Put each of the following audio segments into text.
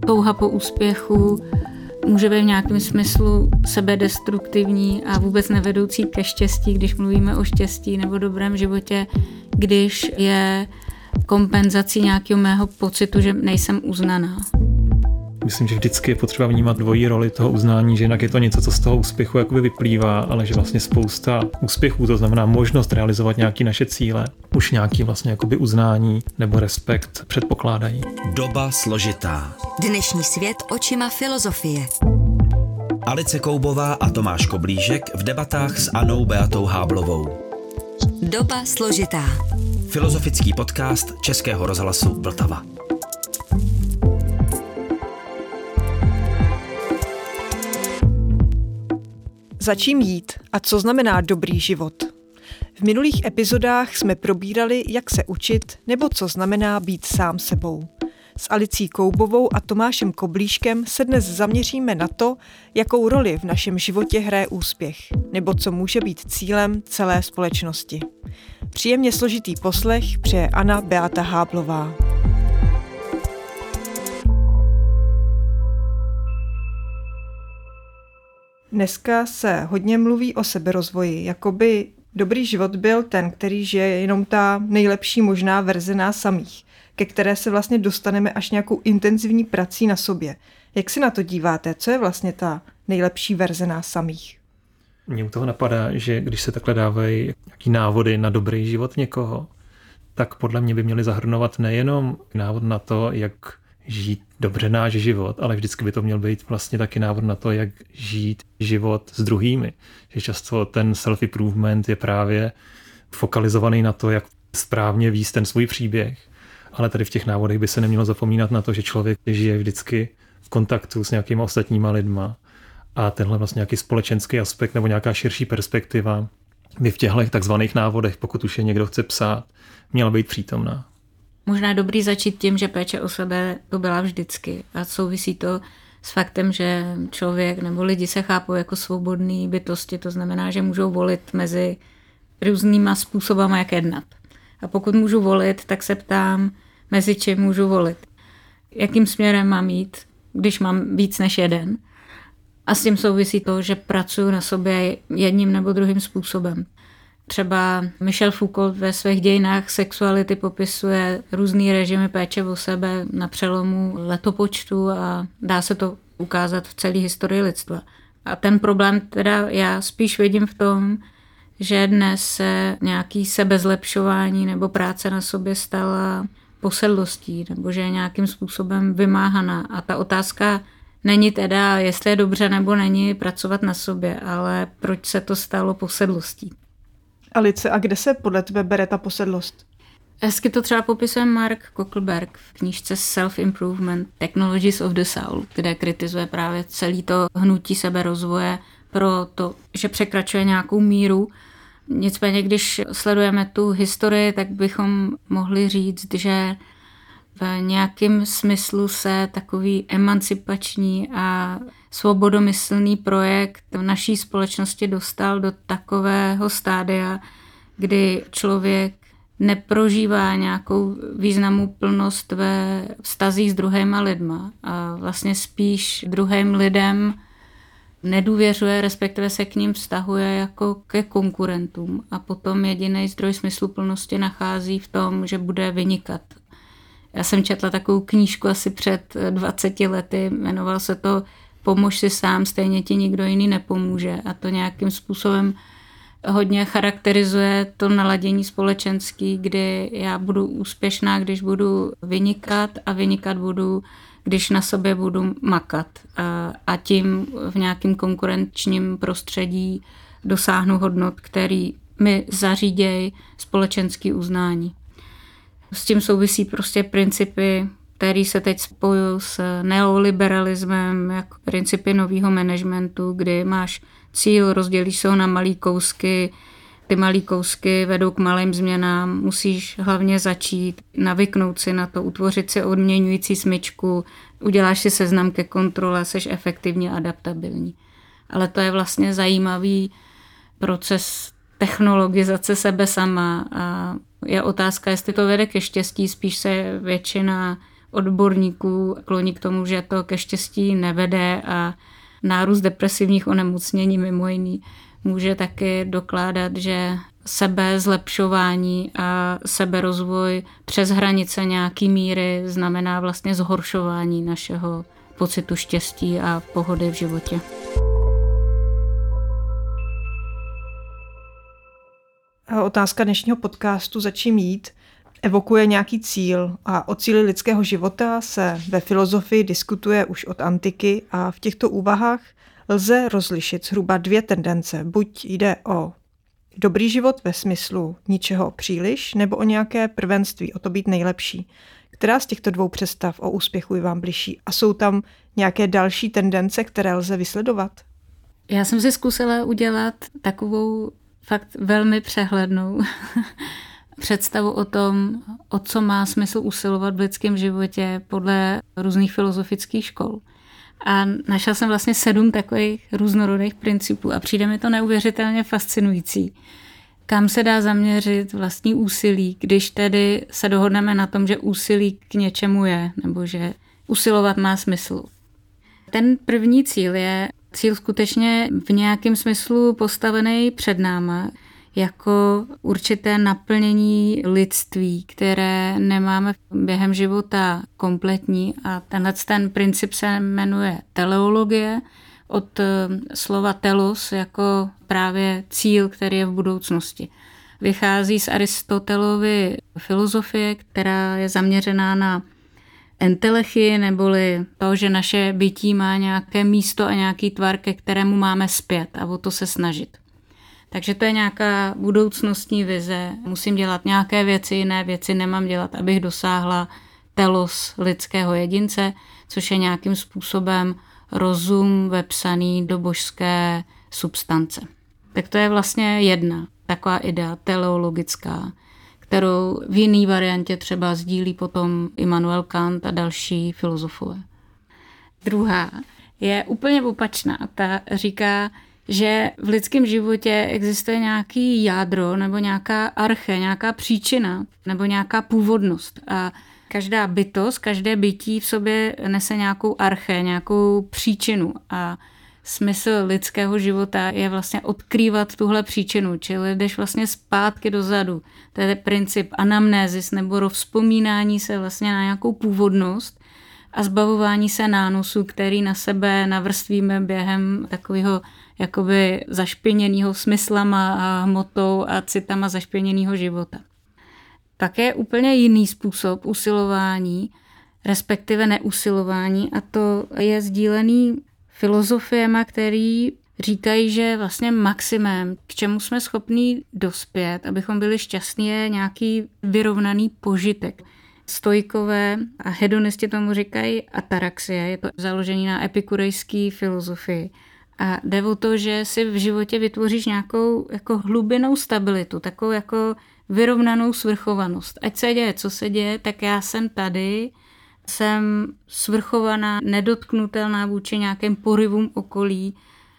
touha po úspěchu může být v nějakém smyslu sebedestruktivní a vůbec nevedoucí ke štěstí, když mluvíme o štěstí nebo dobrém životě, když je kompenzací nějakého mého pocitu, že nejsem uznaná. Myslím, že vždycky je potřeba vnímat dvojí roli toho uznání, že jinak je to něco, co z toho úspěchu jakoby vyplývá, ale že vlastně spousta úspěchů, to znamená možnost realizovat nějaké naše cíle, už nějaký vlastně jakoby uznání nebo respekt předpokládají. Doba složitá. Dnešní svět očima filozofie. Alice Koubová a Tomáš Koblížek v debatách s Annou Beatou Háblovou. Doba složitá. Filozofický podcast Českého rozhlasu Vltava. Za čím jít a co znamená dobrý život? V minulých epizodách jsme probírali, jak se učit nebo co znamená být sám sebou. S Alicí Koubovou a Tomášem Koblížkem se dnes zaměříme na to, jakou roli v našem životě hraje úspěch, nebo co může být cílem celé společnosti. Příjemně složitý poslech přeje Anna Beata Háblová. Dneska se hodně mluví o seberozvoji, jakoby dobrý život byl ten, který žije jenom ta nejlepší možná verze nás samých, ke které se vlastně dostaneme až nějakou intenzivní prací na sobě. Jak si na to díváte? Co je vlastně ta nejlepší verze nás samých? Mně u toho napadá, že když se takhle dávají nějaký návody na dobrý život někoho, tak podle mě by měly zahrnovat nejenom návod na to, jak žít dobře náš život, ale vždycky by to měl být vlastně taky návod na to, jak žít život s druhými. Že často ten self-improvement je právě fokalizovaný na to, jak správně vést ten svůj příběh. Ale tady v těch návodech by se nemělo zapomínat na to, že člověk žije vždycky v kontaktu s nějakýma ostatníma lidma a tenhle vlastně nějaký společenský aspekt nebo nějaká širší perspektiva by v těchto takzvaných návodech, pokud už je někdo chce psát, měla být přítomná. Možná dobrý začít tím, že péče o sebe to byla vždycky a souvisí to s faktem, že člověk nebo lidi se chápou jako svobodný bytosti, to znamená, že můžou volit mezi různýma způsobama, jak jednat. A pokud můžu volit, tak se ptám, mezi čím můžu volit. Jakým směrem mám jít, když mám víc než jeden. A s tím souvisí to, že pracuji na sobě jedním nebo druhým způsobem. Třeba Michel Foucault ve svých dějinách sexuality popisuje různý režimy péče o sebe na přelomu letopočtu a dá se to ukázat v celé historii lidstva. A ten problém teda já spíš vidím v tom, že dnes se nějaký sebezlepšování nebo práce na sobě stala posedlostí, nebo že je nějakým způsobem vymáhaná. A ta otázka není teda, jestli je dobře nebo není pracovat na sobě, ale proč se to stalo posedlostí. Alice, a kde se podle tebe bere ta posedlost? Hezky to třeba popisuje Mark Kokelberg v knížce Self-Improvement Technologies of the Soul, kde kritizuje právě celé to hnutí seberozvoje pro to, že překračuje nějakou míru. Nicméně, když sledujeme tu historii, tak bychom mohli říct, že v nějakém smyslu se takový emancipační a svobodomyslný projekt v naší společnosti dostal do takového stádia, kdy člověk neprožívá nějakou významnou plnost ve vztazích s druhýma lidma a vlastně spíš druhým lidem nedůvěřuje, respektive se k ním vztahuje jako ke konkurentům a potom jediný zdroj smysluplnosti nachází v tom, že bude vynikat. Já jsem četla takovou knížku asi před 20 lety, jmenoval se to Pomož si sám, stejně ti nikdo jiný nepomůže a to nějakým způsobem hodně charakterizuje to naladění společenský, kdy já budu úspěšná, když budu vynikat a vynikat budu, když na sobě budu makat a tím v nějakém konkurenčním prostředí dosáhnu hodnot, který mi zařídějí společenský uznání. S tím souvisí prostě principy, které se teď spojují s neoliberalismem, jako principy nového managementu, kdy máš cíl, rozdělíš se ho na malý kousky, ty malý kousky vedou k malým změnám, musíš hlavně začít, navyknout si na to, utvořit si odměňující smyčku, uděláš si seznam ke kontrole, seš efektivně adaptabilní. Ale to je vlastně zajímavý proces technologizace sebe sama a je otázka, jestli to vede ke štěstí, spíš se většina odborníků kloní k tomu, že to ke štěstí nevede a nárůst depresivních onemocnění mimo jiný může taky dokládat, že sebezlepšování a seberozvoj přes hranice nějaký míry znamená vlastně zhoršování našeho pocitu štěstí a pohody v životě. Otázka dnešního podcastu Začím jít evokuje nějaký cíl a o cíli lidského života se ve filozofii diskutuje už od antiky a v těchto úvahách lze rozlišit zhruba 2 tendence. Buď jde o dobrý život ve smyslu ničeho příliš, nebo o nějaké prvenství, o to být nejlepší. Která z těchto 2 představ o úspěchu je vám bližší? A jsou tam nějaké další tendence, které lze vysledovat? Já jsem si zkusila udělat takovou fakt velmi přehlednou představu o tom, o co má smysl usilovat v lidském životě podle různých filozofických škol. A našla jsem vlastně 7 takových různorodých principů a přijde mi to neuvěřitelně fascinující. Kam se dá zaměřit vlastní úsilí, když tedy se dohodneme na tom, že úsilí k něčemu je, nebo že usilovat má smysl. Ten první cíl je cíl skutečně v nějakém smyslu postavený před náma, jako určité naplnění lidství, které nemáme během života kompletní a ten princip se jmenuje teleologie, od slova telos jako právě cíl, který je v budoucnosti. Vychází z Aristotelovy filozofie, která je zaměřená na entelechii, neboli to, že naše bytí má nějaké místo a nějaký tvar, ke kterému máme zpět a o to se snažit. Takže to je nějaká budoucnostní vize. Musím dělat nějaké věci, jiné věci nemám dělat, abych dosáhla telos lidského jedince, což je nějakým způsobem rozum vepsaný do božské substance. Tak to je vlastně jedna taková idea teleologická, kterou v jiné variantě třeba sdílí potom Immanuel Kant a další filozofové. Druhá je úplně opačná. Ta říká, že v lidském životě existuje nějaký jádro nebo nějaká arche, nějaká příčina nebo nějaká původnost. A každá bytost, každé bytí v sobě nese nějakou arche, nějakou příčinu. A smysl lidského života je vlastně odkrývat tuhle příčinu, čili jdeš vlastně zpátky dozadu. To je princip anamnézis nebo rozpomínání se vlastně na nějakou původnost a zbavování se nánosu, který na sebe navrstvíme během takového jakoby zašpiněného smyslama a hmotou a citama zašpiněného života. Pak je úplně jiný způsob usilování, respektive neusilování, a to je sdílený filozofiema, který říkají, že vlastně maximum, k čemu jsme schopní dospět, abychom byli šťastní, je nějaký vyrovnaný požitek. Stoikové a hedonisti tomu říkají ataraxie, je to založené na epikurejské filozofii. A jde o to, že si v životě vytvoříš nějakou jako hlubinnou stabilitu, takovou jako vyrovnanou svrchovanost. Ať se děje, co se děje, tak já jsem tady, jsem svrchovaná, nedotknutelná vůči nějakým porivům okolí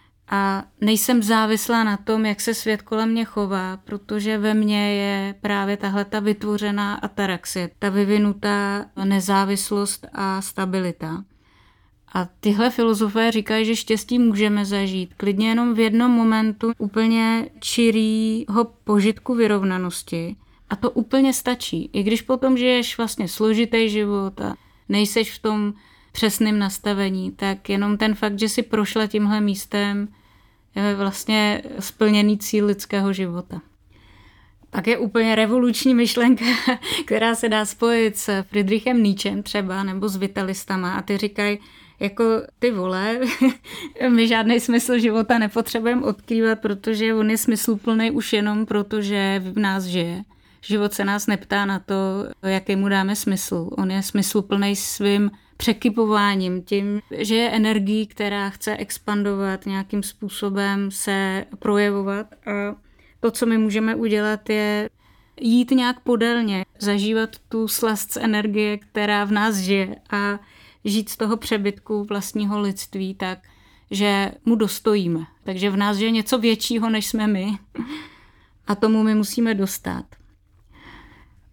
a nejsem závislá na tom, jak se svět kolem mě chová, protože ve mně je právě tahle ta vytvořená ataraxie, ta vyvinutá nezávislost a stabilita. A tyhle filozofé říkají, že štěstí můžeme zažít klidně jenom v jednom momentu úplně čirýho požitku vyrovnanosti. A to úplně stačí. I když potom žiješ vlastně složitý život a nejseš v tom přesném nastavení, tak jenom ten fakt, že si prošla tímhle místem, je vlastně splněný cíl lidského života. Pak je úplně revoluční myšlenka, která se dá spojit s Friedrichem Nietzschem třeba, nebo s vitalistama. A ty říkají, jako ty vole, my žádný smysl života nepotřebujeme odkrývat, protože on je smysluplný už jenom proto, že v nás žije. Život se nás neptá na to, jaký mu dáme smysl. On je smysluplný svým překypováním, tím, že je energií, která chce expandovat, nějakým způsobem se projevovat. A to, co my můžeme udělat, je jít nějak podélně, zažívat tu slast z energie, která v nás žije a žít z toho přebytku vlastního lidství tak, že mu dostojíme. Takže v nás je něco většího, než jsme my a tomu my musíme dostat.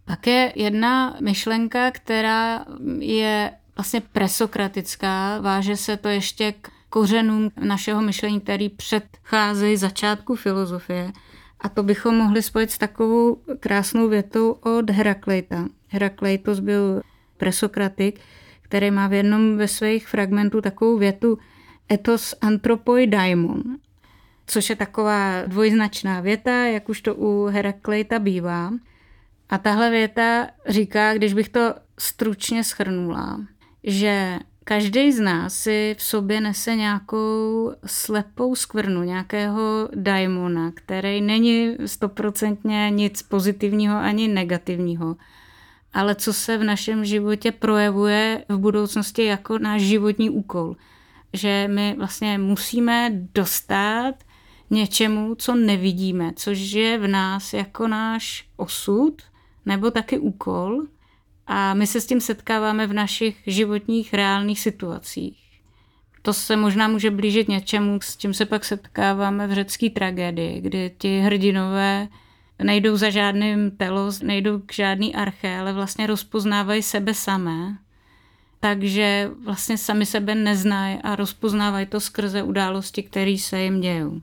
Pak je jedna myšlenka, která je vlastně presokratická, váže se to ještě k kořenům našeho myšlení, který předcházejí začátku filozofie. A to bychom mohli spojit s takovou krásnou větou od Herakleita. Herakleitos byl presokratik, který má v jednom ve svých fragmentů takovou větu ethos anthropoi daimon, což je taková dvojznačná věta, jak už to u Herakleita bývá. A tahle věta říká, když bych to stručně shrnula, že každý z nás si v sobě nese nějakou slepou skvrnu, nějakého daimona, který není 100% nic pozitivního ani negativního, ale co se v našem životě projevuje v budoucnosti jako náš životní úkol. Že my vlastně musíme dostat něčemu, co nevidíme, což je v nás jako náš osud nebo taky úkol. A my se s tím setkáváme v našich životních reálných situacích. To se možná může blížit něčemu, s čím se pak setkáváme v řecké tragédii, kdy ti hrdinové nejdou za žádným telos, nejdou k žádný arche, ale vlastně rozpoznávají sebe samé. Takže vlastně sami sebe neznají a rozpoznávají to skrze události, které se jim dějou.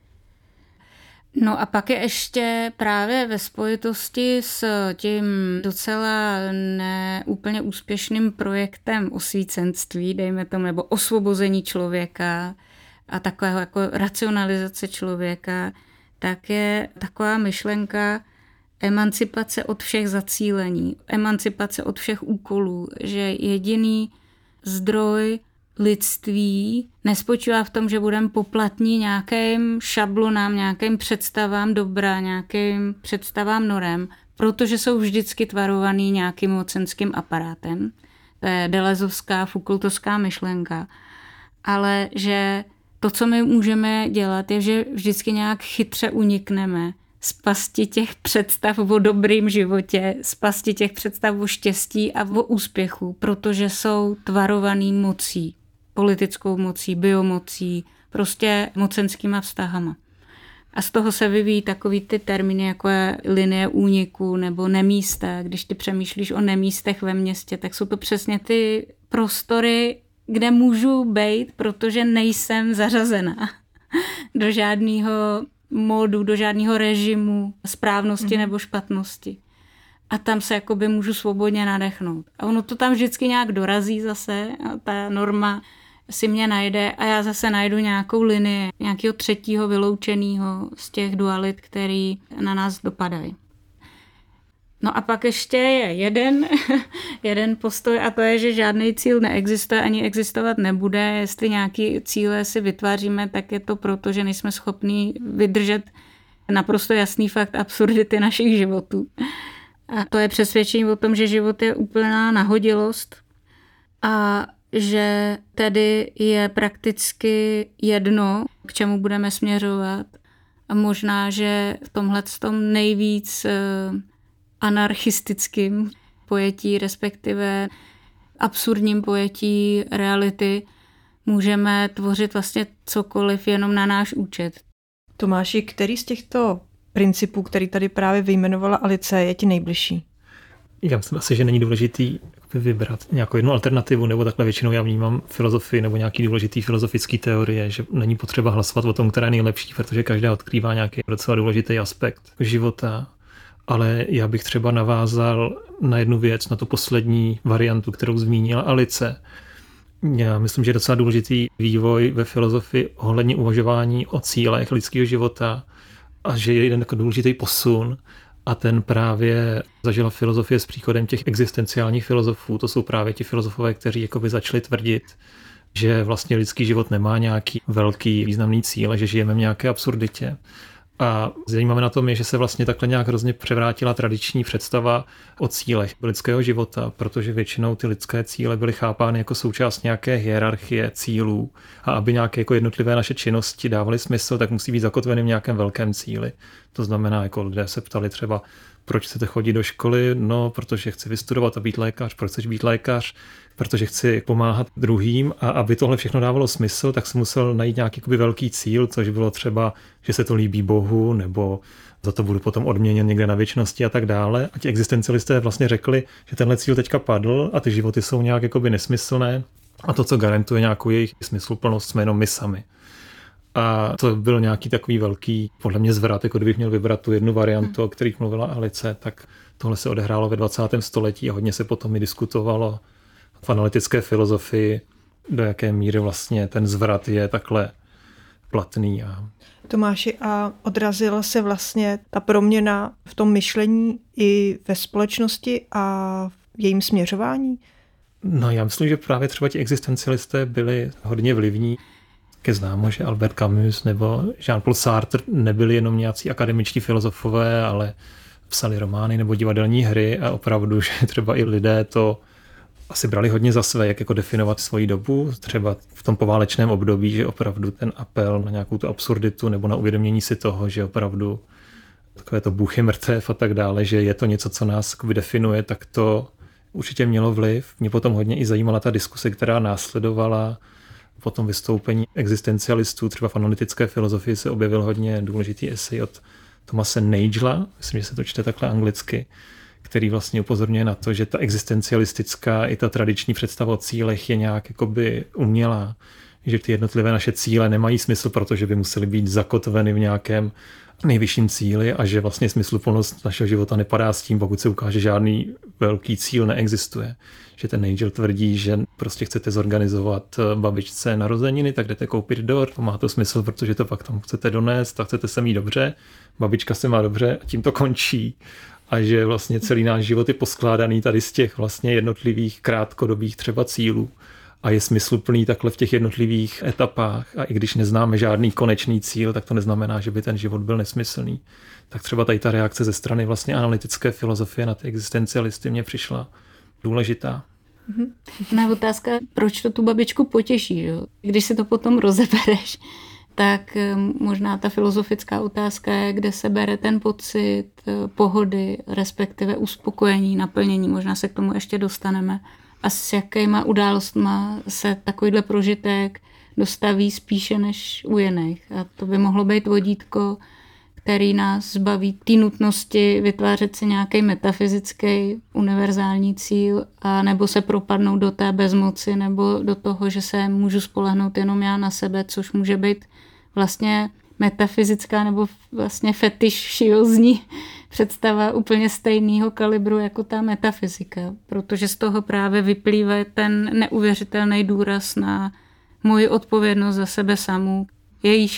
No a pak je ještě právě ve spojitosti s tím docela neúplně úspěšným projektem osvícenství, dejme tomu, nebo osvobození člověka a takového jako racionalizace člověka, tak je taková myšlenka emancipace od všech zacílení, emancipace od všech úkolů, že jediný zdroj lidství nespočívá v tom, že budeme poplatní nějakým šablonám, nějakým představám dobra, nějakým představám norem, protože jsou vždycky tvarovaný nějakým mocenským aparátem. To je delezovská, Foucaultovská myšlenka. Ale že to, co my můžeme dělat, je, že vždycky nějak chytře unikneme z pasti těch představ o dobrým životě, z pasti těch představ o štěstí a o úspěchu, protože jsou tvarovaný mocí, politickou mocí, biomocí, prostě mocenskýma vztahama. A z toho se vyvíjí takový ty termíny, jako je linie úniku nebo nemísta. Když ty přemýšlíš o nemístech ve městě, tak jsou to přesně ty prostory, kde můžu být, protože nejsem zařazená do žádného módu, do žádného režimu správnosti nebo špatnosti. A tam se jakoby můžu svobodně nadechnout. A ono to tam vždycky nějak dorazí zase a ta norma si mě najde a já zase najdu nějakou linii, nějakého třetího vyloučeného z těch dualit, který na nás dopadají. No a pak ještě je jeden postoj a to je, že žádný cíl neexistuje ani existovat nebude. Jestli nějaký cíle si vytváříme, tak je to proto, že nejsme schopní vydržet naprosto jasný fakt absurdity našich životů. A to je přesvědčení o tom, že život je úplná nahodilost a že tedy je prakticky jedno, k čemu budeme směřovat. A možná, že v tomhletom nejvíc anarchistickým pojetí, respektive absurdním pojetí reality, můžeme tvořit vlastně cokoliv jenom na náš účet. Tomáši, který z těchto principů, který tady právě vyjmenovala Alice, je ti nejbližší? Já myslím asi, že není důležitý vybrat nějakou jednu alternativu, nebo takhle většinou já vnímám filozofii nebo nějaký důležitý filozofický teorie, že není potřeba hlasovat o tom, která je nejlepší, protože každá odkrývá nějaký docela důležitý aspekt života. Ale já bych třeba navázal na jednu věc, na tu poslední variantu, kterou zmínila Alice. Já myslím, že je docela důležitý vývoj ve filozofii ohledně uvažování o cílech lidského života a že je jeden takový důležitý posun a ten právě zažila filozofie s příchodem těch existenciálních filozofů. To jsou právě ti filozofové, kteří jakoby začali tvrdit, že vlastně lidský život nemá nějaký velký významný cíl a že žijeme v nějaké absurditě. A zajímavé na tom je, že se vlastně takhle nějak hrozně převrátila tradiční představa o cílech lidského života, protože většinou ty lidské cíle byly chápány jako součást nějaké hierarchie cílů a aby nějaké jako jednotlivé naše činnosti dávaly smysl, tak musí být zakotveny v nějakém velkém cíli. To znamená, jako lidé se ptali třeba, proč chcete chodit do školy? No, protože chci vystudovat a být lékař. Proč chceš být lékař? Protože chci pomáhat druhým a aby tohle všechno dávalo smysl, tak jsem musel najít nějaký velký cíl, což bylo třeba, že se to líbí Bohu, nebo za to budu potom odměněn někde na věčnosti a tak dále. A ti existencialisté vlastně řekli, že tenhle cíl teďka padl a ty životy jsou nějak nesmyslné a to, co garantuje nějakou jejich smysluplnost, jsme jenom my sami. A to byl nějaký takový velký, podle mě zvrat, jako kdybych měl vybrat tu jednu variantu, o kterých mluvila Alice, tak tohle se odehrálo ve 20. století a hodně se potom i diskutovalo v analytické filozofii, do jaké míry vlastně ten zvrat je takhle platný. Tomáši, a odrazila se vlastně ta proměna v tom myšlení i ve společnosti a v jejím směřování? No, já myslím, že právě třeba ti existencialisté byli hodně vlivní. Je známo, že Albert Camus nebo Jean-Paul Sartre nebyli jenom nějací akademičtí filozofové, ale psali romány nebo divadelní hry a opravdu, že třeba i lidé to asi brali hodně za své, jak definovat svoji dobu, třeba v tom poválečném období, že opravdu ten apel na nějakou tu absurditu nebo na uvědomění si toho, že opravdu takové to Bůh je mrtev a tak dále, že je to něco, co nás definuje, tak to určitě mělo vliv. Mě potom hodně i zajímala ta diskuse, která následovala po tom vystoupení existencialistů. Třeba v analytické filozofii se objevil hodně důležitý esej od Thomase Nagela, myslím, že se to čte takhle anglicky, který vlastně upozorňuje na to, že ta existencialistická i ta tradiční představa o cílech je nějak umělá, že ty jednotlivé naše cíle nemají smysl, protože by musely být zakotveny v nějakém nejvyšším cíli a že vlastně smysluplnost našeho života nepadá s tím, pokud se ukáže, žádný velký cíl neexistuje. Že ten Nagel tvrdí, že prostě chcete zorganizovat babičce narozeniny, tak jdete koupit dort, má to smysl, protože to pak tam chcete donést a chcete se mít dobře, babička se má dobře a tím to končí. A že vlastně celý náš život je poskládaný tady z těch vlastně jednotlivých krátkodobých třeba cílů a je smysluplný takhle v těch jednotlivých etapách. A i když neznáme žádný konečný cíl, tak to neznamená, že by ten život byl nesmyslný. Tak třeba tady ta reakce ze strany vlastně analytické filozofie na ty existencialisty mě přišla důležitá. Na otázka, proč to tu babičku potěší, jo? Když si to potom rozebereš, tak možná ta filozofická otázka je, kde se bere ten pocit pohody, respektive uspokojení, naplnění. Možná se k tomu ještě dostaneme. A s jakýma událostma se takovýhle prožitek dostaví spíše než u jiných. A to by mohlo být vodítko, který nás zbaví té nutnosti vytvářet si nějaký metafyzický univerzální cíl a nebo se propadnout do té bezmoci nebo do toho, že se můžu spolehnout jenom já na sebe, což může být vlastně metafyzická nebo vlastně fetišiozní představa úplně stejného kalibru jako ta metafyzika, protože z toho právě vyplývá ten neuvěřitelný důraz na moji odpovědnost za sebe samou. Jejíž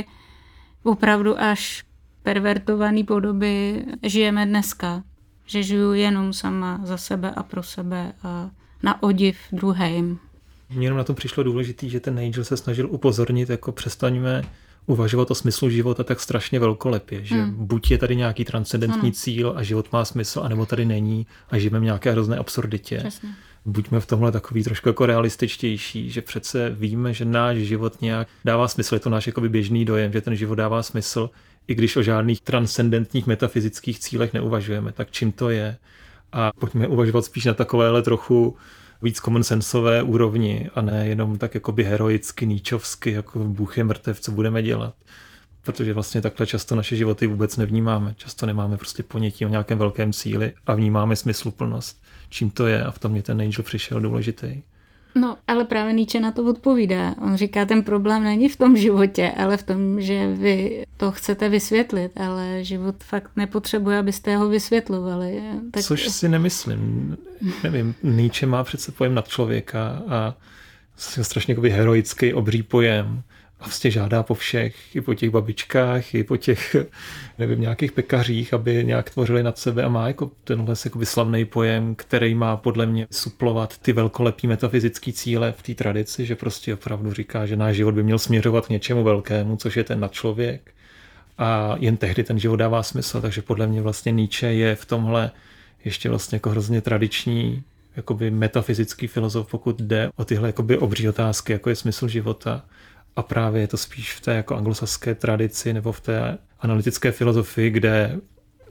opravdu až pervertovaný podoby žijeme dneska, že žiju jenom sama za sebe a pro sebe a na odiv druhým. Mně jenom na tom přišlo důležitý, že ten Nagel se snažil upozornit, přestaňme uvažovat o smyslu života tak strašně velkolepě, že buď je tady nějaký transcendentní cíl a život má smysl, anebo tady není a žijeme v nějaké hrozné absurditě. Přesně. Buďme v tomhle takový trošku realističtější, že přece víme, že náš život nějak dává smysl, je to náš běžný dojem, že ten život dává smysl, i když o žádných transcendentních metafyzických cílech neuvažujeme, tak čím to je? A pojďme uvažovat spíš na takovéhle trochu víc common senseové úrovni a ne jenom tak heroicky, níčovsky, jako Bůh je mrtev, co budeme dělat. Protože vlastně takhle často naše životy vůbec nevnímáme. Často nemáme prostě ponětí o nějakém velkém cíli a vnímáme smysluplnost. Čím to je? A v tom mě ten Nagel přišel důležitý. No, ale právě Nietzsche na to odpovídá. On říká, ten problém není v tom životě, ale v tom, že vy to chcete vysvětlit, ale život fakt nepotřebuje, abyste ho vysvětlovali. Tak... Což si nemyslím. Nevím, Nietzsche má přece pojem nadčlověka a strašně heroický, obří pojem. A vlastně žádá po všech, i po těch babičkách, i po těch, nějakých pekařích, aby nějak tvořili nad sebe a má tenhle slavný pojem, který má podle mě suplovat ty velkolepý metafyzický cíle v té tradici, že prostě opravdu říká, že náš život by měl směřovat k něčemu velkému, což je ten nadčlověk a jen tehdy ten život dává smysl, takže podle mě vlastně Nietzsche je v tomhle ještě vlastně hrozně tradiční metafyzický filozof, pokud jde o tyhle obří otázky, jako je smysl života. A právě je to spíš v té anglosaské tradici nebo v té analytické filozofii, kde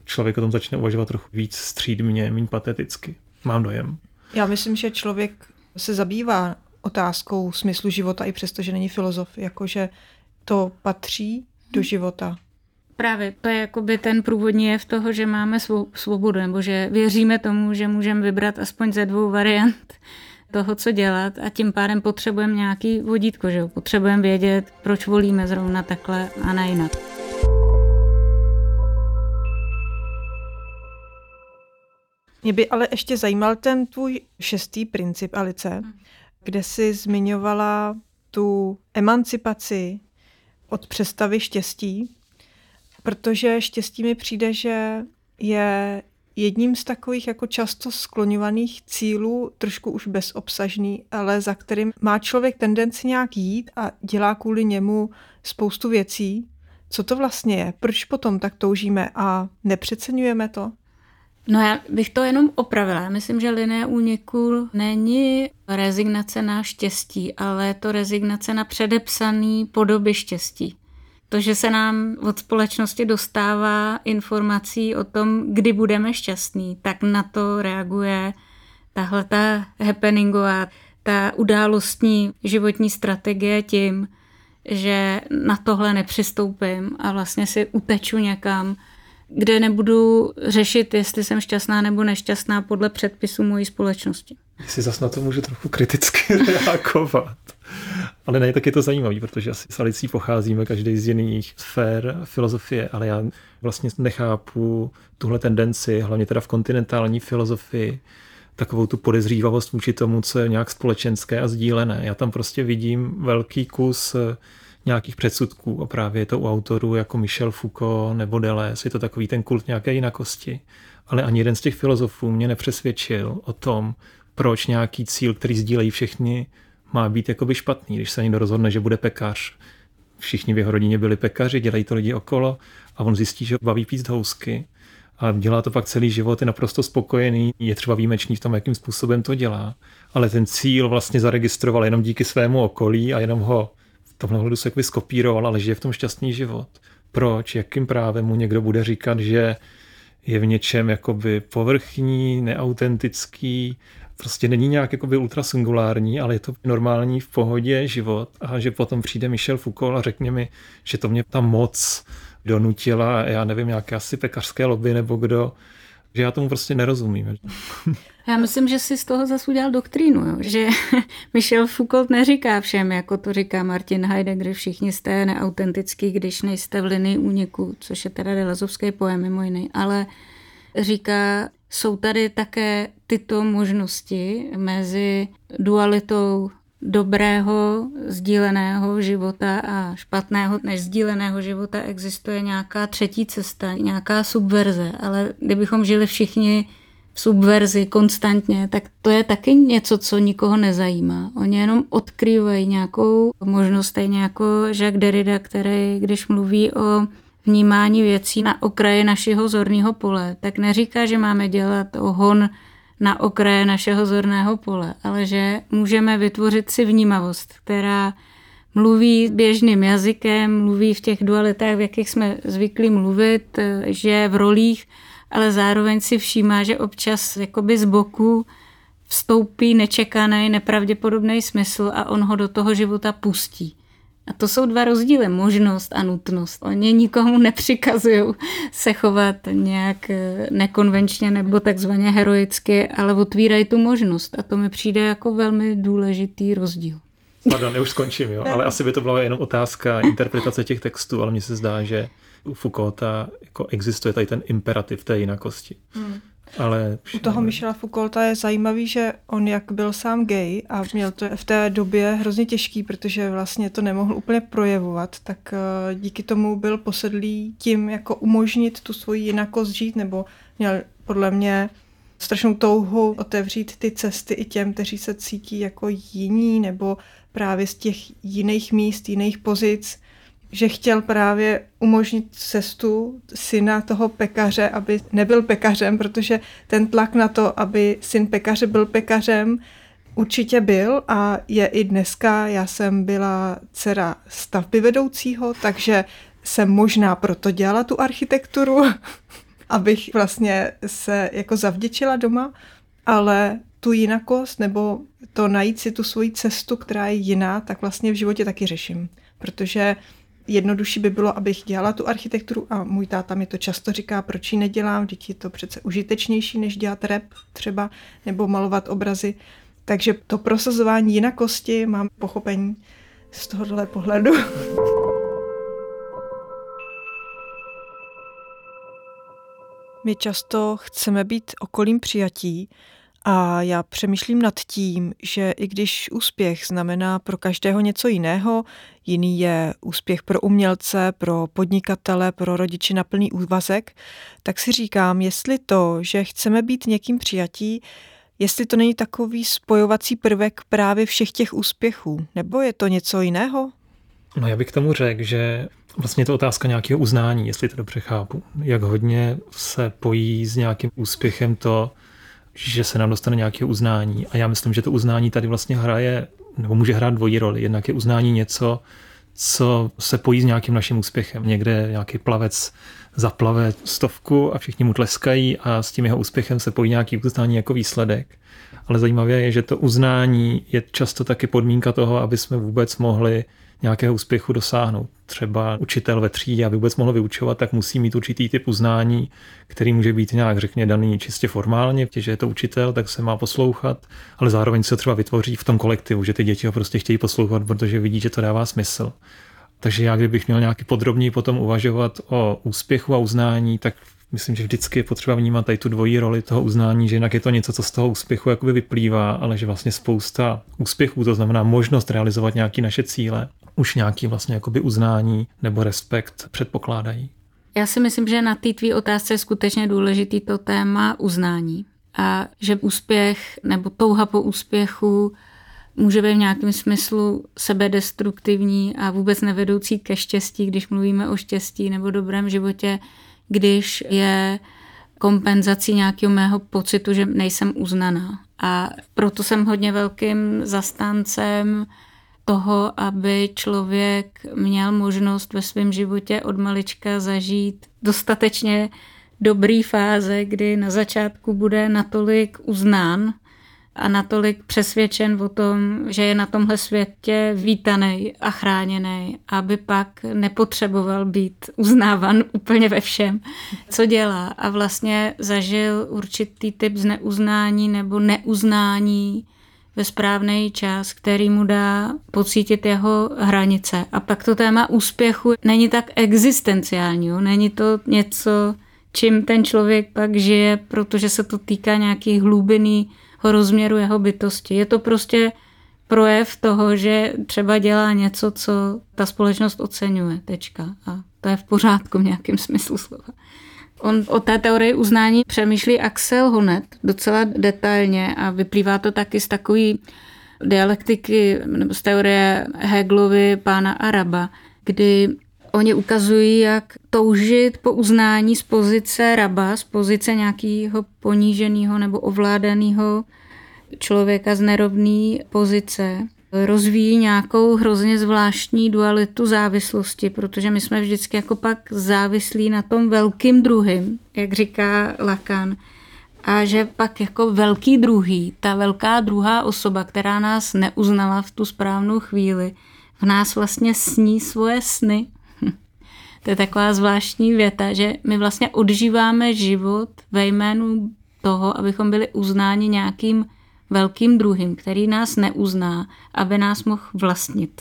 člověk o tom začne uvažovat trochu víc střídmě, méně pateticky. Mám dojem. Já myslím, že člověk se zabývá otázkou smyslu života i přesto, že není filozof, jakože to patří do života. Právě to je jakoby ten průvodní jev toho, že máme svobodu, nebo že věříme tomu, že můžeme vybrat aspoň ze 2 variant toho, co dělat, a tím pádem potřebujeme nějaký vodítko, že jo? Potřebujeme vědět, proč volíme zrovna takhle a ne jinak. Mě by ale ještě zajímal ten tvůj 6. princip, Alice, kde jsi zmiňovala tu emancipaci od představy štěstí, protože štěstí mi přijde, že je jedním z takových jako často skloňovaných cílů, trošku už bezobsažný, ale za kterým má člověk tendenci nějak jít a dělá kvůli němu spoustu věcí. Co to vlastně je? Proč potom tak toužíme a nepřeceňujeme to? No já bych to jenom opravila. Já myslím, že linie úniku není rezignace na štěstí, ale je to rezignace na předepsané podoby štěstí. To, že se nám od společnosti dostává informací o tom, kdy budeme šťastní, tak na to reaguje tahle ta happeningová, ta událostní životní strategie tím, že na tohle nepřistoupím a vlastně si uteču někam, kde nebudu řešit, jestli jsem šťastná nebo nešťastná podle předpisů mojí společnosti. Jestli zas na to můžu trochu kriticky reagovat. Ale ne, tak je to zajímavé, protože asi s Alicí pocházíme každý z jiných sfér filozofie, ale já vlastně nechápu tuhle tendenci, hlavně teda v kontinentální filozofii, takovou tu podezřívavost vůči tomu, co je nějak společenské a sdílené. Já tam prostě vidím velký kus nějakých předsudků a právě je to u autorů jako Michel Foucault nebo Deleuze, je to takový ten kult nějaké jinakosti. Ale ani jeden z těch filozofů mě nepřesvědčil o tom, proč nějaký cíl, který sdílejí všichni, má být jakoby špatný, když se někdo rozhodne, že bude pekař. Všichni v jeho rodině byli pekaři, dělají to lidi okolo a on zjistí, že baví píct housky a dělá to pak celý život, je naprosto spokojený, je třeba výjimečný v tom, jakým způsobem to dělá, ale ten cíl vlastně zaregistroval jenom díky svému okolí a jenom ho v tomhle hledu se skopíroval, ale žije v tom šťastný život. Proč? Jakým právem mu někdo bude říkat, že je v něčem jakoby povrchní, neautentický, prostě není nějak jakoby ultrasingulární, ale je to normální v pohodě život a že potom přijde Michel Foucault a řekne mi, že to mě ta moc donutila, já nevím, nějaké asi pekařské lobby nebo kdo, že já tomu prostě nerozumím. Já myslím, že si z toho zase udělal doktrínu, jo? Že Michel Foucault neříká všem, jako to říká Martin Heidegger, všichni jste neautentický, když nejste v linii úniku, což je teda delezovský pojem mimo jiný, ale říká, jsou tady také tyto možnosti mezi dualitou dobrého sdíleného života a špatného nesdíleného života existuje nějaká třetí cesta, nějaká subverze, ale kdybychom žili všichni v subverzi konstantně, tak to je taky něco, co nikoho nezajímá. Oni jenom odkrývají nějakou možnost, stejně jako Jacques Derrida, který, když mluví o vnímání věcí na okraji našeho zorného pole, tak neříká, že máme dělat hon na okraje našeho zorného pole, ale že můžeme vytvořit si vnímavost, která mluví běžným jazykem, mluví v těch dualitách, v jakých jsme zvyklí mluvit, že v rolích, ale zároveň si všímá, že občas jakoby z boku vstoupí nečekaný, nepravděpodobný smysl a on ho do toho života pustí. A to jsou 2 rozdíly, možnost a nutnost. Oni nikomu nepřikazují se chovat nějak nekonvenčně nebo takzvaně heroicky, ale otvírají tu možnost. A to mi přijde jako velmi důležitý rozdíl. Pardon, já už skončím, jo? Ale asi by to byla jenom otázka interpretace těch textů, ale mně se zdá, že u Foucaulta jako existuje tady ten imperativ té jinakosti. Ale u toho Michela Foucaulta je zajímavý, že on jak byl sám gay a měl to v té době hrozně těžký, protože vlastně to nemohl úplně projevovat, tak díky tomu byl posedlý tím, jako umožnit tu svoji jinakost žít, nebo měl podle mě strašnou touhu otevřít ty cesty i těm, kteří se cítí jako jiní, nebo právě z těch jiných míst, jiných pozic, že chtěl právě umožnit cestu syna toho pekaře, aby nebyl pekařem, protože ten tlak na to, aby syn pekaře byl pekařem, určitě byl a je i dneska. Já jsem byla dcera stavbyvedoucího, takže jsem možná proto dělala tu architekturu. abych vlastně se jako zavděčila doma, ale tu jinakost nebo to najít si tu svoji cestu, která je jiná, tak vlastně v životě taky řeším. Protože jednodušší by bylo, abych dělala tu architekturu a můj táta mi to často říká, proč ji nedělám, vždyť je to přece užitečnější, než dělat rap třeba nebo malovat obrazy. Takže to prosazování jinakosti mám pochopení z tohohle pohledu. My často chceme být okolím přijatí a já přemýšlím nad tím, že i když úspěch znamená pro každého něco jiného, jiný je úspěch pro umělce, pro podnikatele, pro rodiče na plný úvazek, tak si říkám, jestli to, že chceme být někým přijatí, jestli to není takový spojovací prvek právě všech těch úspěchů, nebo je to něco jiného? No já bych k tomu řekl, že vlastně je to otázka nějakého uznání, jestli to dobře chápu. Jak hodně se pojí s nějakým úspěchem to, že se nám dostane nějaké uznání. A já myslím, že to uznání tady vlastně hraje, nebo může hrát dvojí roli. Jednak je uznání něco, co se pojí s nějakým naším úspěchem. Někde nějaký plavec zaplave 100 a všichni mu tleskají a s tím jeho úspěchem se pojí nějaký uznání jako výsledek. Ale zajímavé je, že to uznání je často taky podmínka toho, aby jsme vůbec mohli nějakého úspěchu dosáhnout. Třeba učitel ve třídě, aby vůbec mohl vyučovat, tak musí mít určitý typ uznání, který může být nějak, řekně, daný čistě formálně, že je to učitel, tak se má poslouchat, ale zároveň se třeba vytvoří v tom kolektivu, že ty děti ho prostě chtějí poslouchat, protože vidí, že to dává smysl. Takže já, kdybych měl nějaký podrobněji potom uvažovat o úspěchu a uznání, tak myslím, že vždycky je potřeba vnímat tady tu dvojí roli toho uznání, že jinak je to něco, co z toho úspěchu jakoby vyplývá, ale že vlastně spousta úspěchů, to znamená možnost realizovat nějaké naše cíle, už nějaký vlastně jakoby uznání nebo respekt předpokládají. Já si myslím, že na té tvý otázce je skutečně důležitý to téma uznání a že úspěch nebo touha po úspěchu může být v nějakém smyslu sebedestruktivní a vůbec nevedoucí ke štěstí, když mluvíme o štěstí nebo dobrém životě, když je kompenzací nějakého mého pocitu, že nejsem uznaná. A proto jsem hodně velkým zastáncem toho, aby člověk měl možnost ve svém životě od malička zažít dostatečně dobrý fáze, kdy na začátku bude natolik uznán a natolik přesvědčen o tom, že je na tomhle světě vítaný a chráněný, aby pak nepotřeboval být uznávan úplně ve všem, co dělá. A vlastně zažil určitý typ zneuznání nebo neuznání ve správný čas, který mu dá pocítit jeho hranice. A pak to téma úspěchu není tak existenciální, není to něco, čím ten člověk pak žije, protože se to týká nějakých hlubinných rozměru jeho bytosti. Je to prostě projev toho, že třeba dělá něco, co ta společnost oceňuje. Tečka. A to je v pořádku v nějakém smyslu slova. On o té teorii uznání přemýšlí Axel Honneth docela detailně a vyplývá to taky z takové dialektiky nebo z teorie Hegelovy pána Araba, kdy oni ukazují, jak toužit po uznání z pozice raba, z pozice nějakého poníženého nebo ovládaného člověka z nerovné pozice, rozvíjí nějakou hrozně zvláštní dualitu závislosti, protože my jsme vždycky jako pak závislí na tom velkým druhým, jak říká Lacan, a že pak jako velký druhý, ta velká druhá osoba, která nás neuznala v tu správnou chvíli, v nás vlastně sní svoje sny. To je taková zvláštní věta, že my vlastně odžíváme život ve jménu toho, abychom byli uznáni nějakým velkým druhým, který nás neuzná, aby nás mohl vlastnit.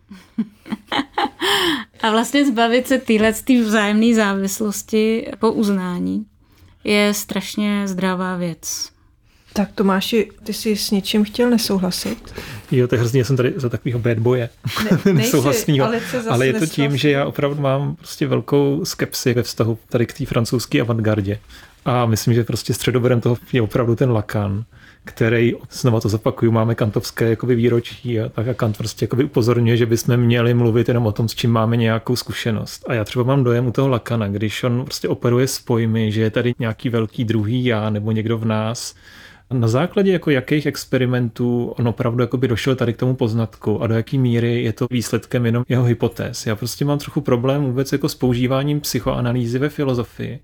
A vlastně zbavit se téhletý vzájemné závislosti po uznání je strašně zdravá věc. Tak Tomáši, ty jsi s něčím chtěl nesouhlasit? Jo, to je hrozně, jsem tady za takového bad boye. Nesouhlasného. Ale je to tím, že já opravdu mám prostě velkou skepsi ve vztahu tady k té francouzské avantgardě. A myslím, že prostě středoborem toho je opravdu ten Lacan, který, znova to zopakuju, máme kantovské jakoby výročí a tak a Kant prostě jakoby upozorňuje, že bychom měli mluvit jenom o tom, s čím máme nějakou zkušenost. A já třeba mám dojem u toho Lacana, když on prostě operuje s pojmy, že je tady nějaký velký druhý já nebo někdo v nás. Na základě jako jakých experimentů on opravdu jakoby došel tady k tomu poznatku a do jaký míry je to výsledkem jenom jeho hypotéz. Já prostě mám trochu problém vůbec jako s používáním psychoanalýzy ve filozofii,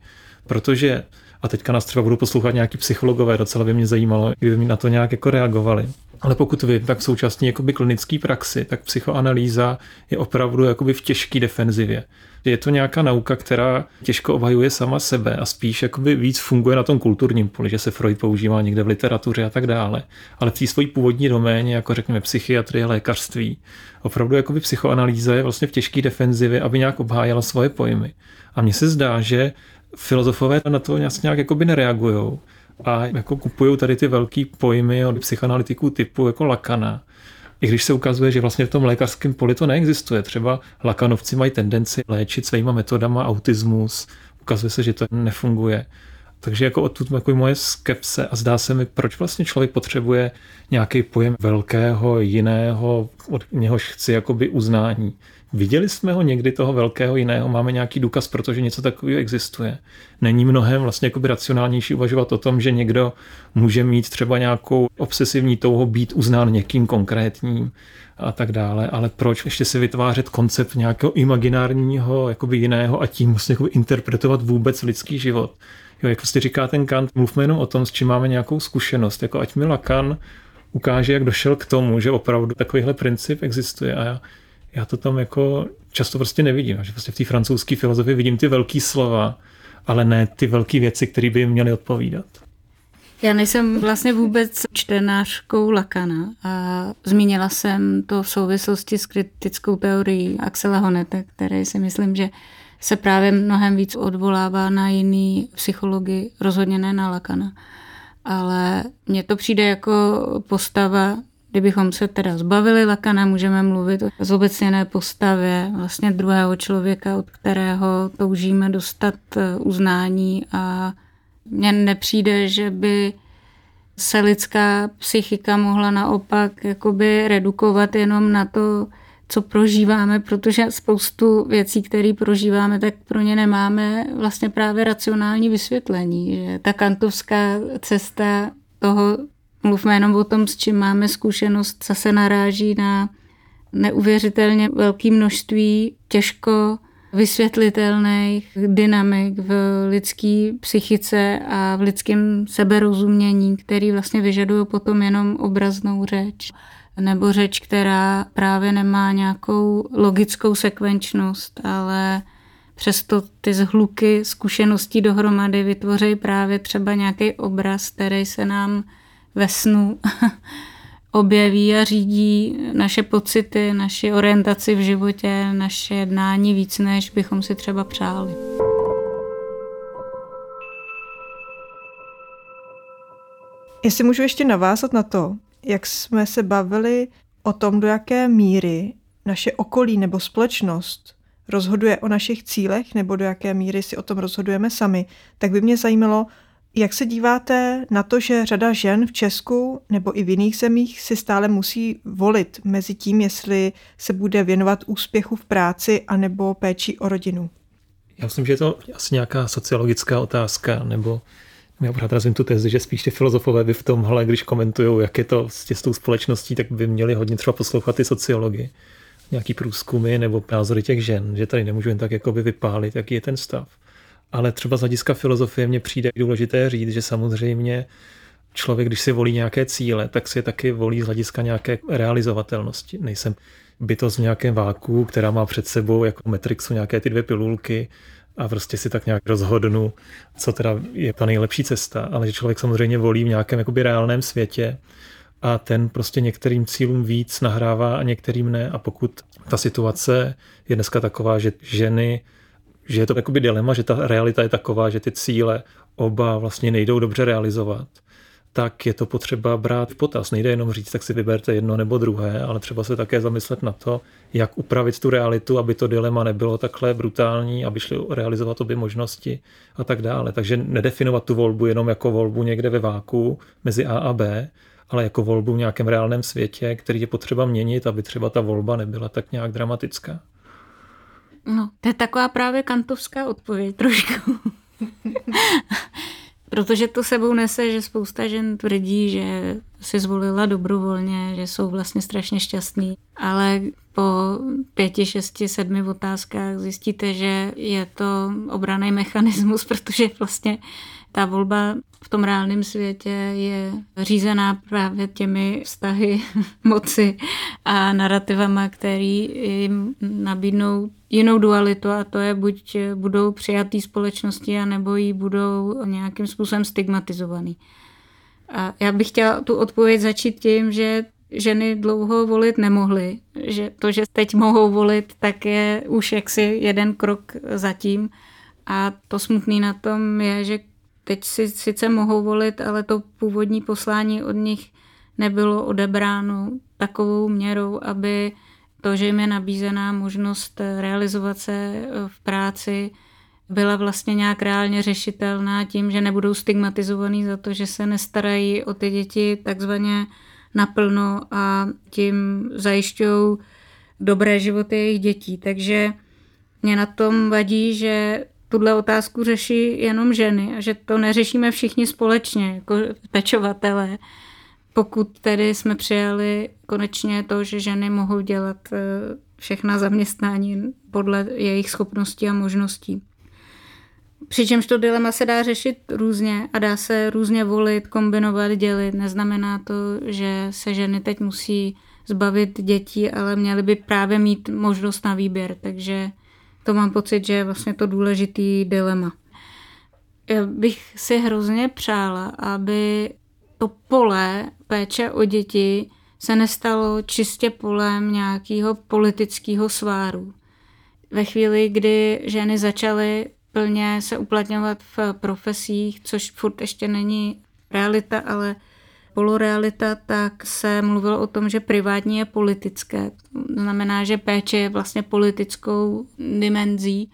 Protože, a teďka nás třeba budou poslouchat nějaký psychologové, docela by mě zajímalo, kdyby mi na to nějak jako reagovali. Ale pokud vím, tak v současné jakoby klinické praxi, tak psychoanalýza je opravdu jakoby v těžké defenzivě. Je to nějaká nauka, která těžko obhajuje sama sebe a spíš jakoby víc funguje na tom kulturním poli, že se Freud používá někde v literatuře a tak dále. Ale v té svojí původní doméně, jako řekněme psychiatrie, lékařství, opravdu jakoby psychoanalýza je vlastně v těžké defenzivě, aby nějak obhájila svoje pojmy. A mně se zdá, že filozofové na to nějak jakoby nereagujou a jako kupují tady ty velký pojmy od psychoanalytiků typu jako Lacana. I když se ukazuje, že vlastně v tom lékařském poli to neexistuje. Třeba Lacanovci mají tendenci léčit svýma metodama autismus, ukazuje se, že to nefunguje. Takže jako odtud jako moje skepse a zdá se mi, proč vlastně člověk potřebuje nějaký pojem velkého, jiného, od něhož chci jakoby uznání. Viděli jsme ho někdy toho velkého jiného, máme nějaký důkaz, protože něco takového existuje. Není mnohem vlastně jakoby racionálnější uvažovat o tom, že někdo může mít třeba nějakou obsesivní touhu být uznán někým konkrétním a tak dále, ale proč ještě si vytvářet koncept nějakého imaginárního jakoby jiného a tím vlastně jakoby interpretovat vůbec lidský život. Jo, jak prostě říká ten Kant, mluvme jenom o tom, s čím máme nějakou zkušenost, jako ať mi Lacan ukáže, jak došel k tomu, že opravdu takovýhle princip existuje a já to tam jako často prostě nevidím, že prostě v té francouzské filozofii vidím ty velký slova, ale ne ty velké věci, které by jim měly odpovídat. Já nejsem vlastně vůbec čtenářkou Lacana a zmínila jsem to v souvislosti s kritickou teorií Axela Honneta, který si myslím, že se právě mnohem víc odvolává na jiný psychologii, rozhodně ne na Lacana. Ale mně to přijde jako postava, kdybychom se teda zbavili Lacana, můžeme mluvit o zobecněné postavě vlastně druhého člověka, od kterého toužíme dostat uznání a mně nepřijde, že by se lidská psychika mohla naopak jakoby redukovat jenom na to, co prožíváme, protože spoustu věcí, které prožíváme, tak pro ně nemáme vlastně právě racionální vysvětlení. Že ta kantovská cesta toho, mluvme jenom o tom, s čím máme zkušenost, zase naráží na neuvěřitelně velké množství těžko vysvětlitelných dynamik v lidské psychice a v lidském seberozumění, který vlastně vyžadují potom jenom obraznou řeč. Nebo řeč, která právě nemá nějakou logickou sekvenčnost, ale přesto ty zhluky zkušeností dohromady vytvoří právě třeba nějaký obraz, který se nám ve snu objeví a řídí naše pocity, naši orientaci v životě, naše jednání víc, než bychom si třeba přáli. Jestli můžu ještě navázat na to, jak jsme se bavili o tom, do jaké míry naše okolí nebo společnost rozhoduje o našich cílech, nebo do jaké míry si o tom rozhodujeme sami, tak by mě zajímalo, jak se díváte na to, že řada žen v Česku nebo i v jiných zemích si stále musí volit mezi tím, jestli se bude věnovat úspěchu v práci anebo péči o rodinu? Já myslím, že je to asi nějaká sociologická otázka, nebo já pořád razím tu tezi, že spíš ty filozofové by v tomhle, když komentujou, jak je to s tou společností, tak by měli hodně třeba poslouchat ty sociology, nějaký průzkumy nebo názory těch žen, že tady nemůžu jen tak jakoby vypálit, jaký je ten stav. Ale třeba z hlediska filozofie mně přijde důležité říct, že samozřejmě člověk, když si volí nějaké cíle, tak si je taky volí z hlediska nějaké realizovatelnosti. Nejsem bytost v nějakém váku, která má před sebou jako Matrixu nějaké ty 2 pilulky a prostě si tak nějak rozhodnu, co teda je ta nejlepší cesta, ale že člověk samozřejmě volí v nějakém jakoby reálném světě a ten prostě některým cílům víc nahrává a některým ne. A pokud ta situace je dneska taková, že ženy, že je to jakoby dilema, že ta realita je taková, že ty cíle oba vlastně nejdou dobře realizovat, tak je to potřeba brát v potaz. Nejde jenom říct, tak si vyberte jedno nebo druhé, ale třeba se také zamyslet na to, jak upravit tu realitu, aby to dilema nebylo takhle brutální, aby šli realizovat obě možnosti a tak dále. Takže nedefinovat tu volbu jenom jako volbu někde ve váku mezi A a B, ale jako volbu v nějakém reálném světě, který je potřeba měnit, aby třeba ta volba nebyla tak nějak dramatická. No, to je taková právě kantovská odpověď trošku. Protože to sebou nese, že spousta žen tvrdí, že si zvolila dobrovolně, že jsou vlastně strašně šťastný, ale po 5, 6, 7 otázkách zjistíte, že je to obranný mechanismus, protože vlastně ta volba v tom reálném světě je řízená právě těmi vztahy moci a narrativama, který jim nabídnou jinou dualitu, a to je buď budou přijatý společnosti, anebo jí budou nějakým způsobem stigmatizovaný. A já bych chtěla tu odpověď začít tím, že ženy dlouho volit nemohly. Že to, že teď mohou volit, tak je už jaksi jeden krok zatím. A to smutný na tom je, že teď si sice mohou volit, ale to původní poslání od nich nebylo odebráno takovou měrou, aby to, že jim je nabízená možnost realizovat se v práci, byla vlastně nějak reálně řešitelná tím, že nebudou stigmatizovaný za to, že se nestarají o ty děti takzvaně naplno a tím zajišťují dobré životy jejich dětí. Takže mě na tom vadí, že tuhle otázku řeší jenom ženy a že to neřešíme všichni společně, jako pečovatelé. Pokud tedy jsme přijali konečně to, že ženy mohou dělat všechna zaměstnání podle jejich schopností a možností. Přičemž to dilema se dá řešit různě a dá se různě volit, kombinovat, dělit. Neznamená to, že se ženy teď musí zbavit dětí, ale měly by právě mít možnost na výběr. Takže to mám pocit, že je vlastně to důležitý dilema. Já bych si hrozně přála, aby to pole péče o děti se nestalo čistě polem nějakého politického sváru. Ve chvíli, kdy ženy začaly plně se uplatňovat v profesích, což furt ještě není realita, ale polorealita, tak se mluvilo o tom, že privátní je politické. To znamená, že péče je vlastně politickou dimenzí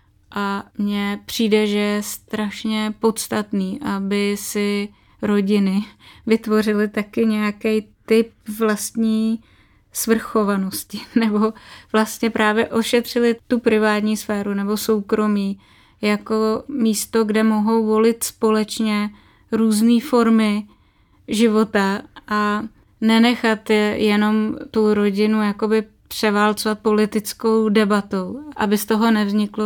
a mně přijde, že je strašně podstatný, aby si rodiny vytvořily taky nějaký typ vlastní svrchovanosti nebo vlastně právě ošetřili tu privátní sféru nebo soukromí jako místo, kde mohou volit společně různé formy života a nenechat jenom tu rodinu jakoby převálcovat politickou debatou, aby z toho nevzniklo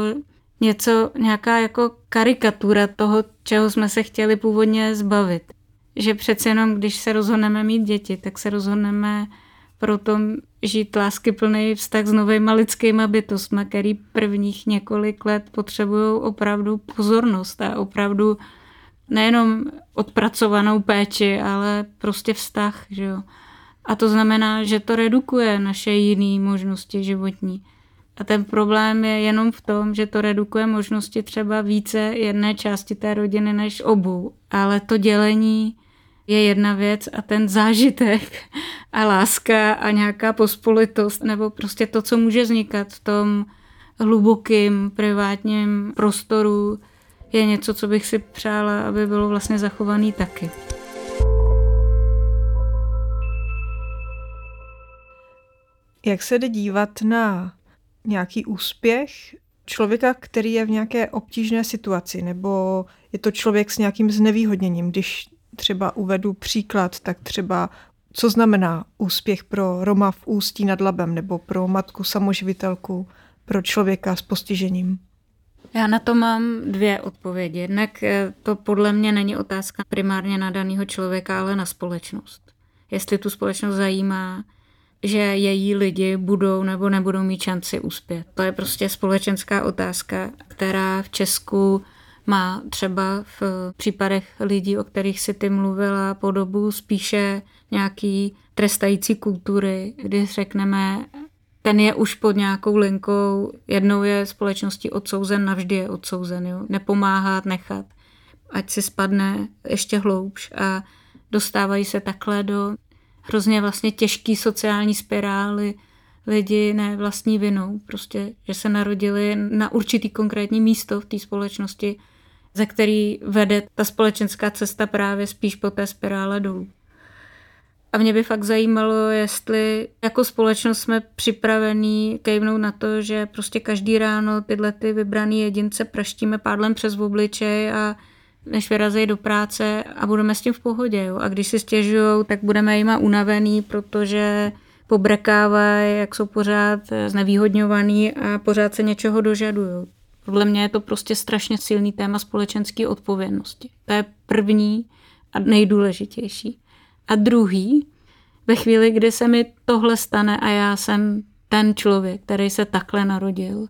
nějaká jako karikatura toho, čeho jsme se chtěli původně zbavit. Že přece jenom, když se rozhodneme mít děti, tak se rozhodneme proto žít láskyplný vztah s novejma lidskýma bytostma, který prvních několik let potřebují opravdu pozornost a opravdu nejenom odpracovanou péči, ale prostě vztah. Že jo? A to znamená, že to redukuje naše jiné možnosti životní. A ten problém je jenom v tom, že to redukuje možnosti třeba více jedné části té rodiny než obou. Ale to dělení je jedna věc a ten zážitek a láska a nějaká pospolitost nebo prostě to, co může vznikat v tom hlubokým privátním prostoru, je něco, co bych si přála, aby bylo vlastně zachovaný taky. Jak se jde dívat na nějaký úspěch člověka, který je v nějaké obtížné situaci, nebo je to člověk s nějakým znevýhodněním? Když třeba uvedu příklad, tak třeba co znamená úspěch pro Roma v Ústí nad Labem nebo pro matku samoživitelku, pro člověka s postižením? Já na to mám 2 odpovědi. Jednak to podle mě není otázka primárně na daného člověka, ale na společnost. Jestli tu společnost zajímá, že její lidi budou nebo nebudou mít šanci uspět. To je prostě společenská otázka, která v Česku má třeba v případech lidí, o kterých si ty mluvila, podobu spíše nějaký trestající kultury, kdy řekneme, ten je už pod nějakou linkou, jednou je společností odsouzen, navždy je odsouzen. Jo? Nepomáhat, nechat, ať si spadne ještě hloubš a dostávají se takhle do hrozně vlastně těžký sociální spirály lidi ne vlastní vinou, prostě, že se narodili na určitý konkrétní místo v té společnosti, ze který vede ta společenská cesta právě spíš po té spirále dolů. A mě by fakt zajímalo, jestli jako společnost jsme připravení kejvnout na to, že prostě každý ráno tyhle ty vybraný jedince praštíme pádlem přes obličej a než vyrazí do práce a budeme s tím v pohodě. Jo? A když si stěžujou, tak budeme jima unavený, protože pobrekávají, jak jsou pořád znevýhodňovaný a pořád se něčeho dožadují. Podle mě je to prostě strašně silný téma společenské odpovědnosti. To je první a nejdůležitější. A druhý, ve chvíli, kdy se mi tohle stane a já jsem ten člověk, který se takhle narodil,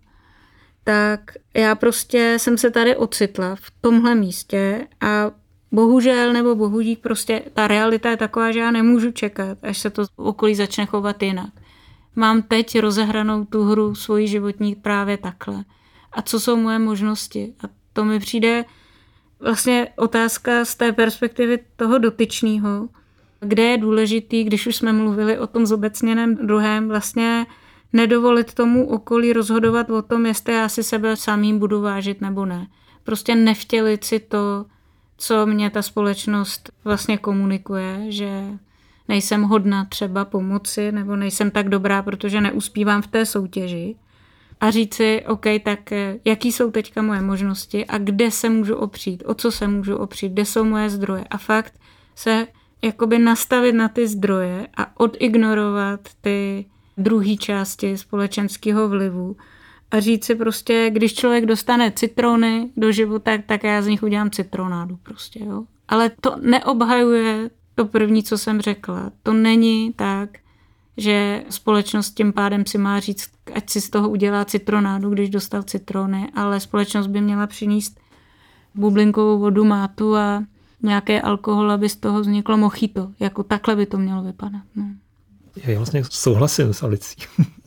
tak já prostě jsem se tady ocitla v tomhle místě a bohužel nebo bohudík prostě ta realita je taková, že já nemůžu čekat, až se to okolí začne chovat jinak. Mám teď rozehranou tu hru svojí životní právě takhle. A co jsou moje možnosti? A to mi přijde vlastně otázka z té perspektivy toho dotyčného, kde je důležitý, když už jsme mluvili o tom zobecněném druhém, vlastně nedovolit tomu okolí rozhodovat o tom, jestli já si sebe samým budu vážit nebo ne. Prostě nevtělit si to, co mě ta společnost vlastně komunikuje, že nejsem hodna třeba pomoci nebo nejsem tak dobrá, protože neuspívám v té soutěži. A říct si, OK, tak jaký jsou teďka moje možnosti a kde se můžu opřít, o co se můžu opřít, kde jsou moje zdroje. A fakt se jakoby nastavit na ty zdroje a odignorovat ty druhé části společenského vlivu. A říct si prostě, když člověk dostane citrony do života, tak já z nich udělám citronádu prostě, jo. Ale to neobhajuje to první, co jsem řekla. To není tak, že společnost tím pádem si má říct, ať si z toho udělá citronádu, když dostal citrony, ale společnost by měla přinést bublinkovou vodu, mátu a nějaký alkohol, aby z toho vzniklo mojito. Jako takhle by to mělo vypadat. No. Já vlastně souhlasím s Alicí.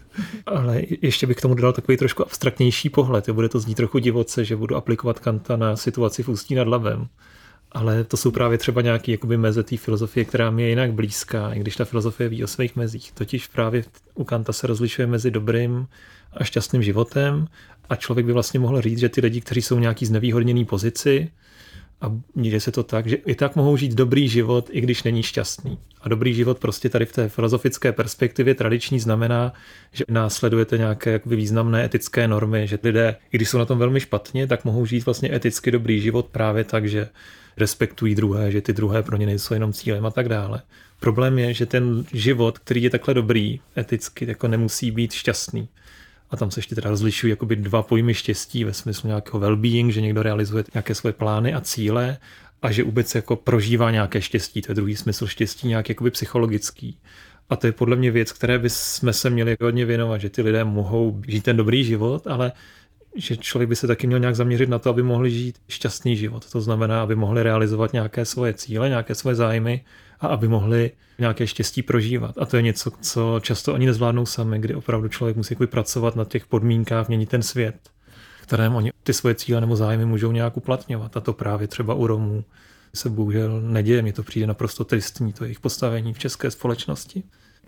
Ale ještě bych k tomu dodal takový trošku abstraktnější pohled. Bude to znít trochu divoce, že budu aplikovat Kanta na situaci v Ústí nad Labem. Ale to jsou právě třeba nějaké jakoby meze té filozofie, která mi je jinak blízká, i když ta filozofie ví o svých mezích. Totiž právě u Kanta se rozlišuje mezi dobrým a šťastným životem a člověk by vlastně mohl říct, že ty lidi, kteří jsou v nějaký znevýhodněný pozici, a děje se to tak, že i tak mohou žít dobrý život, i když není šťastný. A dobrý život prostě tady v té filozofické perspektivě tradiční znamená, že následujete nějaké jakoby významné etické normy, že lidé, i když jsou na tom velmi špatně, tak mohou žít vlastně eticky dobrý život právě tak, že respektují druhé, že ty druhé pro ně nejsou jenom cílem a tak dále. Problém je, že ten život, který je takhle dobrý eticky, jako nemusí být šťastný. A tam se ještě teda rozlišují jakoby dva pojmy štěstí ve smyslu nějakého well-being, že někdo realizuje nějaké svoje plány a cíle a že vůbec jako prožívá nějaké štěstí. To je druhý smysl štěstí, nějaký jakoby psychologický. A to je podle mě věc, které bychom se měli hodně věnovat, že ty lidé mohou žít ten dobrý život, ale že člověk by se taky měl nějak zaměřit na to, aby mohli žít šťastný život. To znamená, aby mohli realizovat nějaké svoje cíle, nějaké svoje zájmy a aby mohli nějaké štěstí prožívat. A to je něco, co často oni nezvládnou sami, kdy opravdu člověk musí pracovat na těch podmínkách, měnit ten svět, v kterém oni ty svoje cíle nebo zájmy můžou nějak uplatňovat. A to právě třeba u Romů se bohužel neděje. Mně to přijde naprosto tristní, to jejich postavení v české společnosti.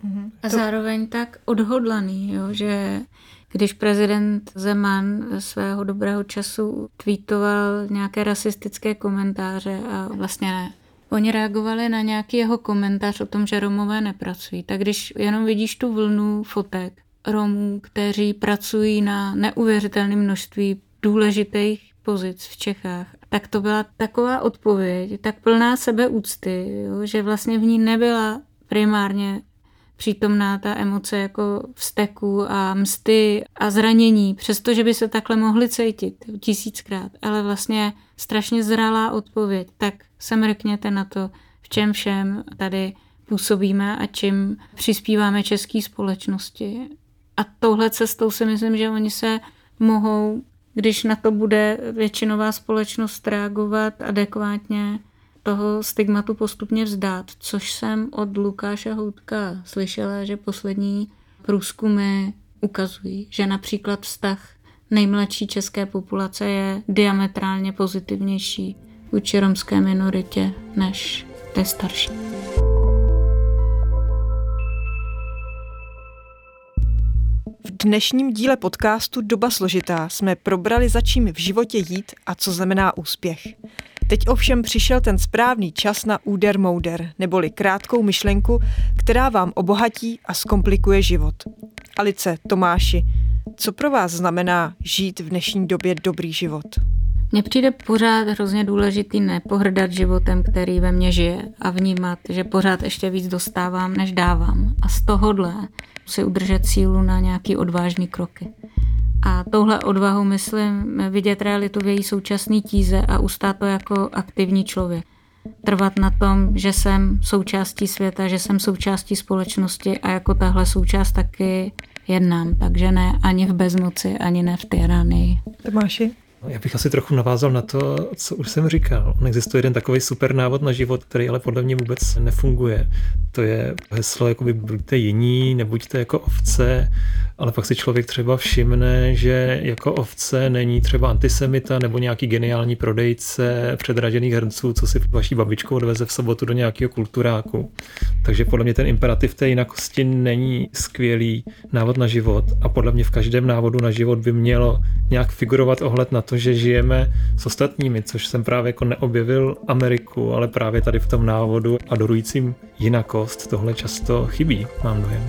A zároveň tak odhodlaný, jo, že když prezident Zeman svého dobrého času tweetoval nějaké rasistické komentáře a vlastně ne, oni reagovali na nějaký jeho komentář o tom, že Romové nepracují. Tak když jenom vidíš tu vlnu fotek Romů, kteří pracují na neuvěřitelné množství důležitých pozic v Čechách, tak to byla taková odpověď, tak plná sebeúcty, jo, že vlastně v ní nebyla primárně přítomná ta emoce jako vzteku a msty a zranění, přestože by se takhle mohli cítit 1000krát, ale vlastně strašně zralá odpověď. Tak se mrkněte na to, v čem všem tady působíme a čím přispíváme české společnosti. A touhle cestou si myslím, že oni se mohou, když na to bude většinová společnost reagovat adekvátně, toho stigmatu postupně vzdát, což jsem od Lukáše Houtka slyšela, že poslední průzkumy ukazují, že například vztah nejmladší české populace je diametrálně pozitivnější vůči romské minoritě než té starší. V dnešním díle podcastu Doba složitá jsme probrali, za čím v životě jít a co znamená úspěch. Teď ovšem přišel ten správný čas na úder mouder, neboli krátkou myšlenku, která vám obohatí a zkomplikuje život. Alice, Tomáši, co pro vás znamená žít v dnešní době dobrý život? Mně přijde pořád hrozně důležitý nepohrdat životem, který ve mně žije a vnímat, že pořád ještě víc dostávám, než dávám. A z tohohle si udržet sílu na nějaký odvážný kroky. A touhle odvahu myslím vidět realitu v její současné tíze a ustát to jako aktivní člověk. Trvat na tom, že jsem součástí světa, že jsem součástí společnosti a jako tahle součást taky jednám. Takže ne ani v bezmoci, ani ne v tyranii. Tomáši? Já bych asi trochu navázal na to, co už jsem říkal. Existuje jeden takový super návod na život, který ale podle mě vůbec nefunguje. To je heslo, jakoby buďte jiní, nebuďte jako ovce, ale pak si člověk třeba všimne, že jako ovce není třeba antisemita nebo nějaký geniální prodejce předražených hrnců, co si vaší babičkou odveze v sobotu do nějakého kulturáku. Takže podle mě ten imperativ té jinakosti není skvělý návod na život a podle mě v každém návodu na život by mělo nějak figurovat ohled na to, že žijeme s ostatními, což jsem právě jako neobjevil Ameriku, ale právě tady v tom návodu adorujícím jinakost tohle často chybí, mám dojem.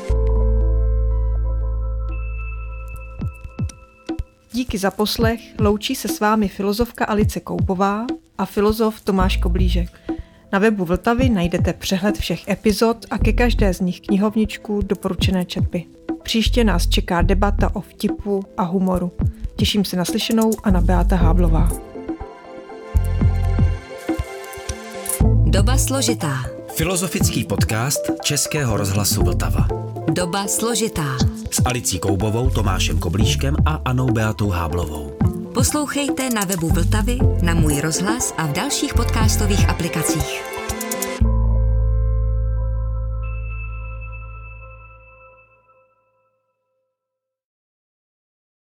Díky za poslech, loučí se s vámi filozofka Alice Koubová a filozof Tomáš Koblížek. Na webu Vltavy najdete přehled všech epizod a ke každé z nich knihovničku doporučené četby. Příště nás čeká debata o vtipu a humoru. Těším se na slyšenou, Anna Beata Háblová. Doba složitá. Filozofický podcast Českého rozhlasu Vltava. Doba složitá. S Alicí Koubovou, Tomášem Koblížkem a Annou Beatou Háblovou. Poslouchejte na webu Vltavy, na Můj rozhlas a v dalších podcastových aplikacích.